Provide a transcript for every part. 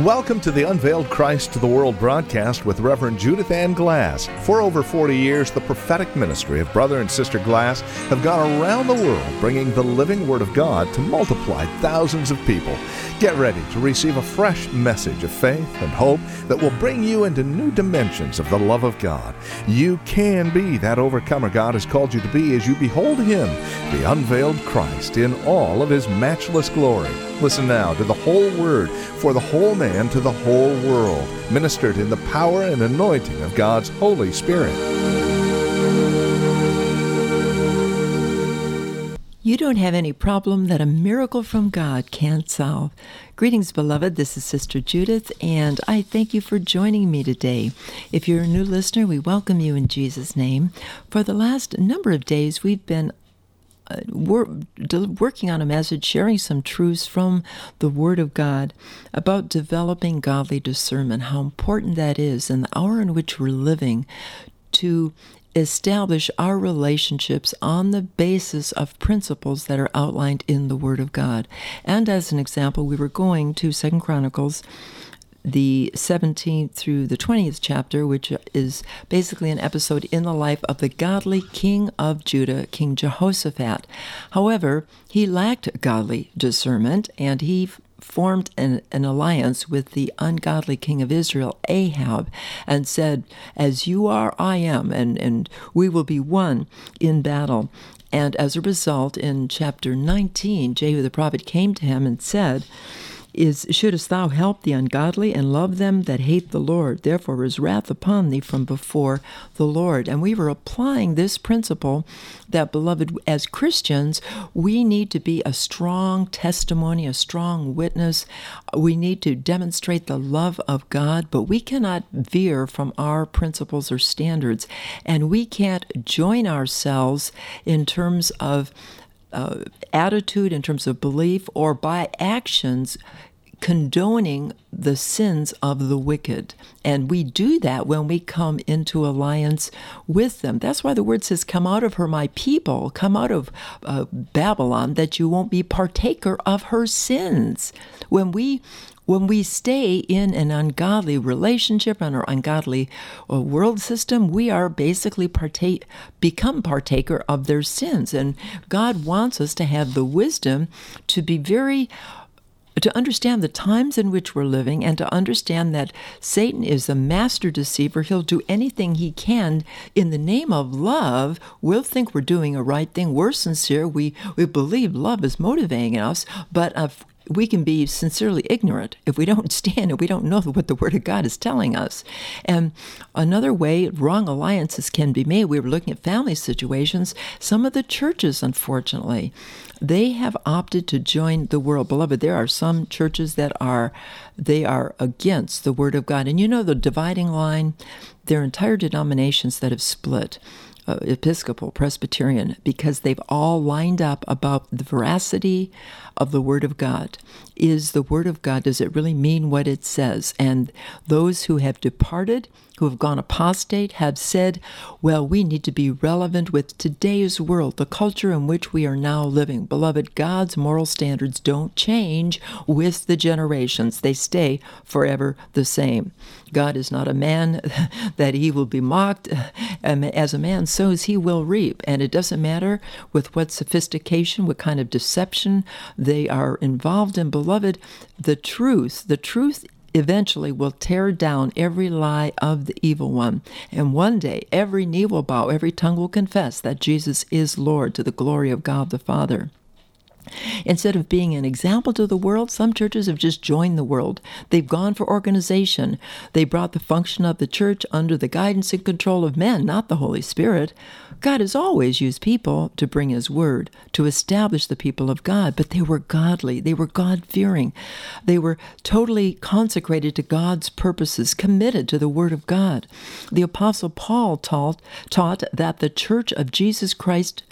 Welcome to the Unveiled Christ to the World broadcast with Reverend Judith Ann Glass. For over 40 years, the prophetic ministry of Brother and Sister Glass have gone around the world bringing the living Word of God to multiply thousands of people. Get ready to receive a fresh message of faith and hope that will bring you into new dimensions of the love of God. You can be that overcomer God has called you to be as you behold Him, the unveiled Christ, in all of His matchless glory. Listen now to the whole Word for the whole man to the whole world, ministered in the power and anointing of God's Holy Spirit. You don't have any problem that a miracle from God can't solve. Greetings, beloved. This is Sister Judith, and I thank you for joining me today. If you're a new listener, we welcome you in Jesus' name. For the last number of days, we've been working on a message, sharing some truths from the Word of God about developing godly discernment, how important that is in the hour in which we're living to establish our relationships on the basis of principles that are outlined in the Word of God. And as an example, we were going to 2 Chronicles, the 17th through the 20th chapter, which is basically an episode in the life of the godly king of Judah, King Jehoshaphat. However, he lacked godly discernment, and he formed an alliance with the ungodly king of Israel, Ahab, and said, "As you are, I am, and we will be one in battle." And as a result, in chapter 19, Jehu the prophet came to him and said, shouldest thou help the ungodly and love them that hate the Lord? Therefore is wrath upon thee from before the Lord. And we were applying this principle that, beloved, as Christians, we need to be a strong testimony, a strong witness. We need to demonstrate the love of God, but we cannot veer from our principles or standards. And we can't join ourselves in terms of attitude, in terms of belief, or by actions condoning the sins of the wicked. And we do that when we come into alliance with them. That's why the word says, "Come out of her, my people, come out of Babylon, that you won't be partaker of her sins." When we stay in an ungodly relationship and our ungodly world system, we are basically become partaker of their sins. And God wants us to have the wisdom to understand the times in which we're living, and to understand that Satan is a master deceiver. He'll do anything he can in the name of love. We'll think we're doing a right thing. We're sincere. We believe love is motivating us, but we can be sincerely ignorant if we don't stand and we don't know what the Word of God is telling us. And another way wrong alliances can be made, we were looking at family situations. Some of the churches, unfortunately, they have opted to join the world. Beloved, there are some churches that are against the Word of God. And you know the dividing line? There are entire denominations that have split. Episcopal, Presbyterian, because they've all lined up about the veracity of the Word of God. Is the Word of God, does it really mean what it says? And those who have departed, who have gone apostate, have said, well, we need to be relevant with today's world, the culture in which we are now living. Beloved, God's moral standards don't change with the generations. They stay forever the same. God is not a man that he will be mocked. As a man sows, he will reap. And it doesn't matter with what sophistication, what kind of deception they are involved in. Beloved, the truth eventually will tear down every lie of the evil one. And one day, every knee will bow, every tongue will confess that Jesus is Lord, to the glory of God the Father. Instead of being an example to the world, some churches have just joined the world. They've gone for organization. They brought the function of the church under the guidance and control of men, not the Holy Spirit. God has always used people to bring His Word, to establish the people of God, but they were godly. They were God-fearing. They were totally consecrated to God's purposes, committed to the Word of God. The Apostle Paul taught that the church of Jesus Christ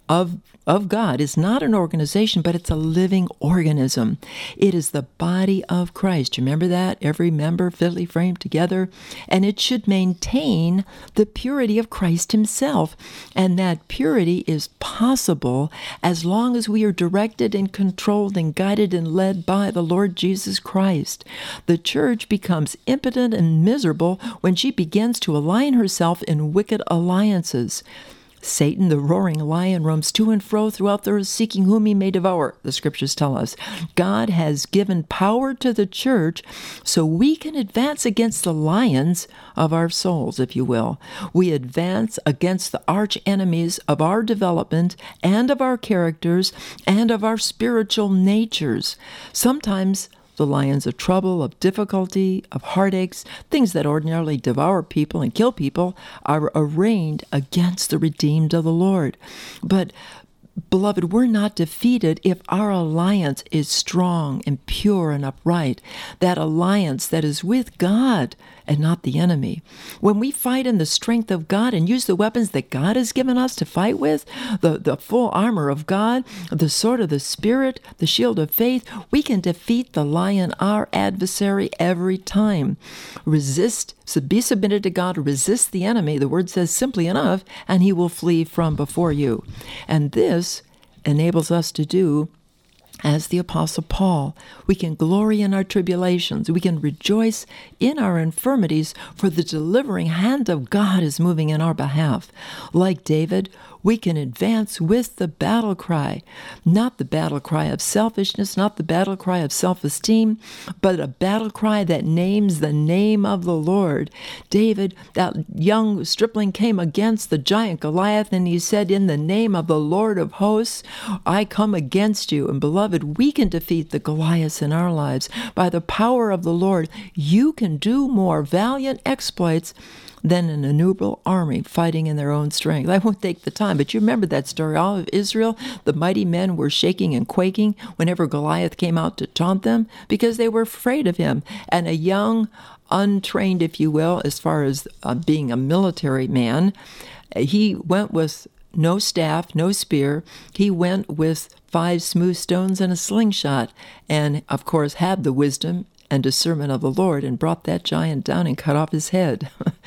of God is not an organization, but it's a living organism. It is the body of Christ. You remember that? Every member fitly framed together. And it should maintain the purity of Christ himself. And that purity is possible as long as we are directed and controlled and guided and led by the Lord Jesus Christ. The church becomes impotent and miserable when she begins to align herself in wicked alliances. Satan, the roaring lion, roams to and fro throughout the earth, seeking whom he may devour, the scriptures tell us. God has given power to the church so we can advance against the lions of our souls, if you will. We advance against the arch enemies of our development and of our characters and of our spiritual natures. Sometimes the lions of trouble, of difficulty, of heartaches, things that ordinarily devour people and kill people, are arraigned against the redeemed of the Lord. But, beloved, we're not defeated if our alliance is strong and pure and upright, that alliance that is with God and not the enemy. When we fight in the strength of God and use the weapons that God has given us to fight with, the full armor of God, the sword of the Spirit, the shield of faith, we can defeat the lion, our adversary, every time. Resist, so be submitted to God, resist the enemy, the word says simply enough, and he will flee from before you. And this enables us to do as the Apostle Paul. We can glory in our tribulations. We can rejoice in our infirmities, for the delivering hand of God is moving in our behalf. Like David, we can advance with the battle cry, not the battle cry of selfishness, not the battle cry of self-esteem, but a battle cry that names the name of the Lord. David, that young stripling, came against the giant Goliath, and he said, "In the name of the Lord of hosts, I come against you." And beloved, we can defeat the Goliaths in our lives. By the power of the Lord, you can do more valiant exploits than an innumerable army fighting in their own strength. I won't take the time, but you remember that story. All of Israel, the mighty men, were shaking and quaking whenever Goliath came out to taunt them because they were afraid of him. And a young, untrained, if you will, as far as being a military man, he went with no staff, no spear. He went with 5 smooth stones and a slingshot, and of course had the wisdom and discernment of the Lord, and brought that giant down and cut off his head.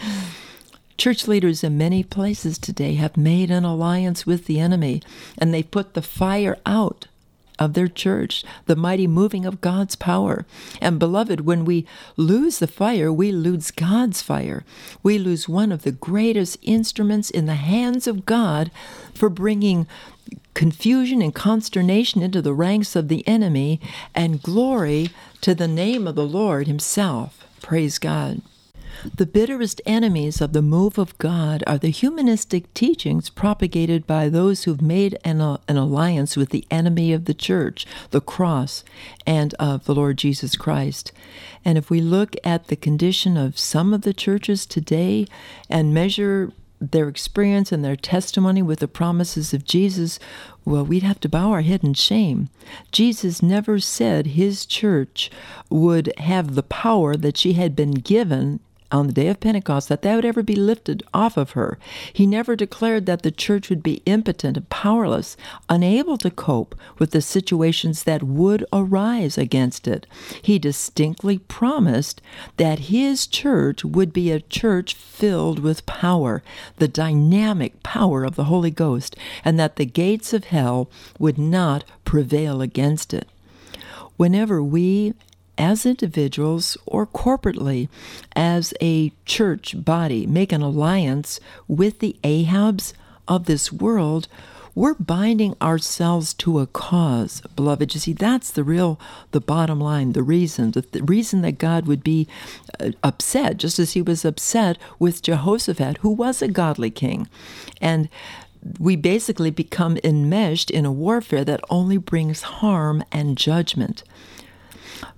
Church leaders in many places today have made an alliance with the enemy, and they put the fire out of their church, the mighty moving of God's power. And beloved, when we lose the fire, we lose God's fire. We lose one of the greatest instruments in the hands of God for bringing confusion and consternation into the ranks of the enemy and glory to the name of the Lord himself. Praise God. The bitterest enemies of the move of God are the humanistic teachings propagated by those who've made an alliance with the enemy of the church, the cross, and of the Lord Jesus Christ. And if we look at the condition of some of the churches today and measure their experience and their testimony with the promises of Jesus, well, we'd have to bow our head in shame. Jesus never said his church would have the power that she had been given on the day of Pentecost, that would ever be lifted off of her. He never declared that the church would be impotent and powerless, unable to cope with the situations that would arise against it. He distinctly promised that his church would be a church filled with power, the dynamic power of the Holy Ghost, and that the gates of hell would not prevail against it. Whenever we, as individuals or corporately, as a church body, make an alliance with the Ahabs of this world, we're binding ourselves to a cause, beloved. You see, that's the bottom line, the reason that God would be upset, just as he was upset with Jehoshaphat, who was a godly king. And we basically become enmeshed in a warfare that only brings harm and judgment.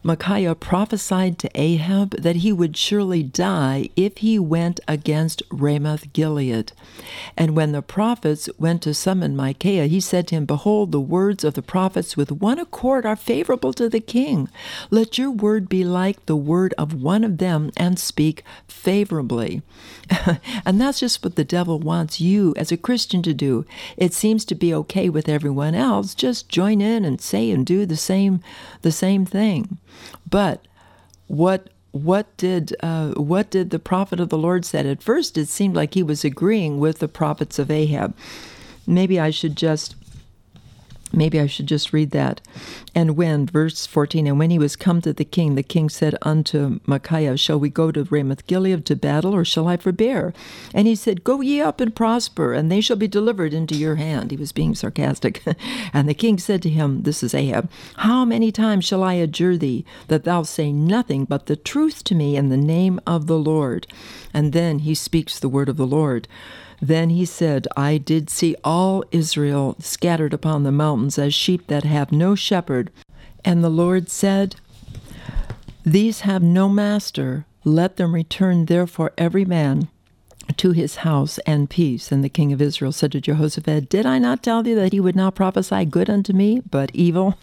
Micaiah prophesied to Ahab that he would surely die if he went against Ramoth-Gilead. And when the prophets went to summon Micaiah, he said to him, "Behold, the words of the prophets with one accord are favorable to the king. Let your word be like the word of one of them, and speak favorably." And that's just what the devil wants you as a Christian to do. It seems to be okay with everyone else. Just join in and say and do the same thing. But what did the prophet of the Lord said? At first, it seemed like he was agreeing with the prophets of Ahab. Maybe I should just read that. And when, verse 14, and when he was come to the king said unto Micaiah, "Shall we go to Ramoth-Gilead to battle, or shall I forbear?" And he said, "Go ye up and prosper, and they shall be delivered into your hand." He was being sarcastic. And the king said to him, this is Ahab, "How many times shall I adjure thee that thou say nothing but the truth to me in the name of the Lord?" And then he speaks the word of the Lord. Then he said, "I did see all Israel scattered upon the mountains as sheep that have no shepherd. And the Lord said, These have no master. Let them return therefore every man to his house and peace." And the king of Israel said to Jehoshaphat, "Did I not tell thee that he would not prophesy good unto me, but evil?"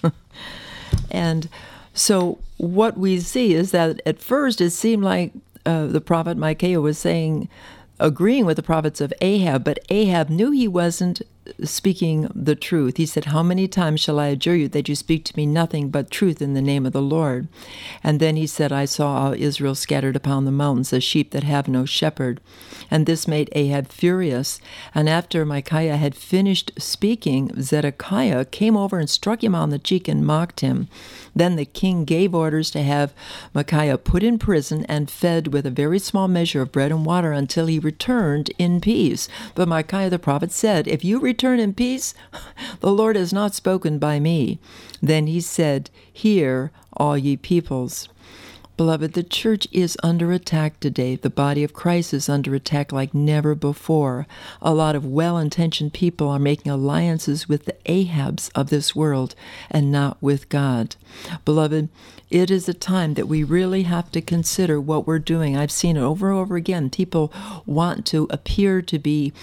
And so what we see is that at first it seemed like the prophet Micaiah was agreeing with the prophets of Ahab, but Ahab knew he wasn't speaking the truth. He said, "How many times shall I adjure you that you speak to me nothing but truth in the name of the Lord?" And then he said, "I saw all Israel scattered upon the mountains as sheep that have no shepherd." And this made Ahab furious. And after Micaiah had finished speaking, Zedekiah came over and struck him on the cheek and mocked him. Then the king gave orders to have Micaiah put in prison and fed with a very small measure of bread and water until he returned in peace. But Micaiah the prophet said, "If you return in peace, the Lord has not spoken by me." Then he said, "Hear, all ye peoples." Beloved, the church is under attack today. The body of Christ is under attack like never before. A lot of well-intentioned people are making alliances with the Ahabs of this world and not with God. Beloved, it is a time that we really have to consider what we're doing. I've seen it over and over again. People want to appear to be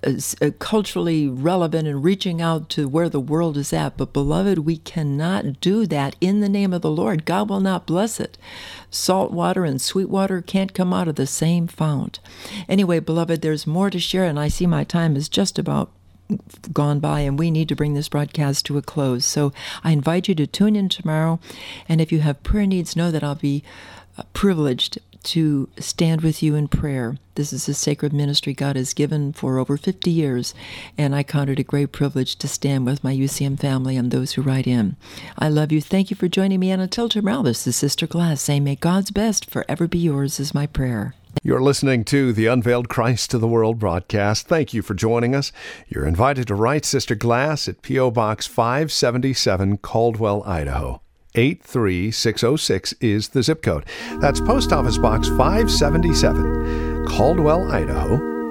culturally relevant and reaching out to where the world is at. But beloved, we cannot do that in the name of the Lord. God will not bless it. Salt water and sweet water can't come out of the same fount. Anyway, beloved, there's more to share, and I see my time is just about gone by, and we need to bring this broadcast to a close. So I invite you to tune in tomorrow, and if you have prayer needs, know that I'll be privileged to stand with you in prayer. This is a sacred ministry God has given for over 50 years, and I count it a great privilege to stand with my UCM family and those who write in. I love you. Thank you for joining me, and until tomorrow, this is Sister Glass saying, may God's best forever be yours is my prayer. You're listening to the Unveiled Christ to the World broadcast. Thank you for joining us. You're invited to write Sister Glass at P.O. Box 577, Caldwell, Idaho. 83606 is the zip code. That's Post Office Box 577, Caldwell, Idaho.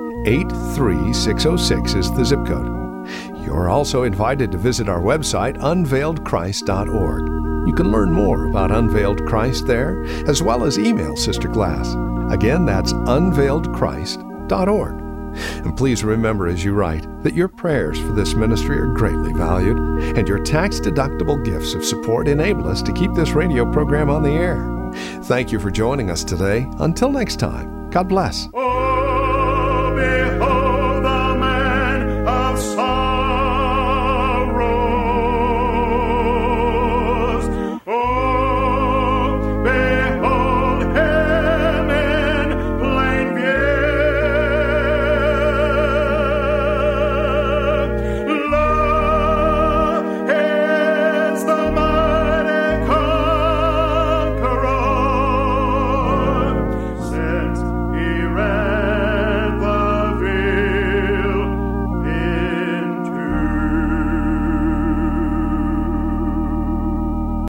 83606 is the zip code. You're also invited to visit our website, unveiledchrist.org. You can learn more about Unveiled Christ there, as well as email Sister Glass. Again, that's unveiledchrist.org. And please remember as you write that your prayers for this ministry are greatly valued, and your tax-deductible gifts of support enable us to keep this radio program on the air. Thank you for joining us today. Until next time, God bless.